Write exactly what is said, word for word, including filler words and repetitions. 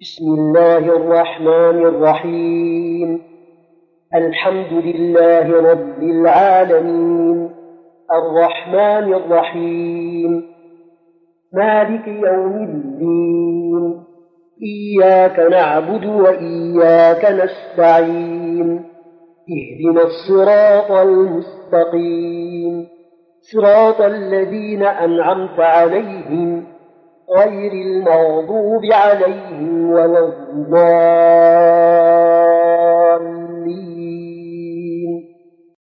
بسم الله الرحمن الرحيم. الحمد لله رب العالمين، الرحمن الرحيم، مالك يوم الدين، إياك نعبد وإياك نستعين، اهدنا الصراط المستقيم، صراط الذين أنعمت عليهم غير المغضوب عليهم ولا الضالين.